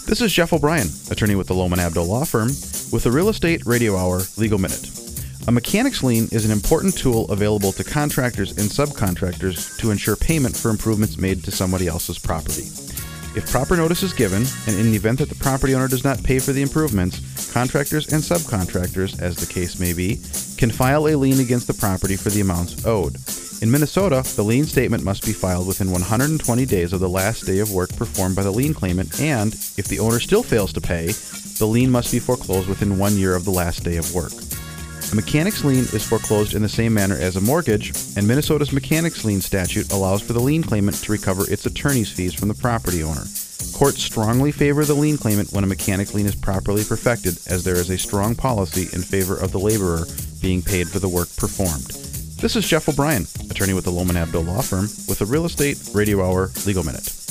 This is Jeff O'Brien, attorney with the Lohman Abdo Law Firm, with the Real Estate Radio Hour Legal Minute. A mechanic's lien is an important tool available to contractors and subcontractors to ensure payment for improvements made to somebody else's property. If proper notice is given, and in the event that the property owner does not pay for the improvements, contractors and subcontractors, as the case may be, can file a lien against the property for the amounts owed. In Minnesota, the lien statement must be filed within 120 days of the last day of work performed by the lien claimant, and if the owner still fails to pay, the lien must be foreclosed within 1 year of the last day of work. A mechanic's lien is foreclosed in the same manner as a mortgage, and Minnesota's mechanic's lien statute allows for the lien claimant to recover its attorney's fees from the property owner. Courts strongly favor the lien claimant when a mechanic lien is properly perfected, as there is a strong policy in favor of the laborer being paid for the work performed. This is Jeff O'Brien, attorney with the Lohman Abdo Law Firm, with the Real Estate Radio Hour Legal Minute.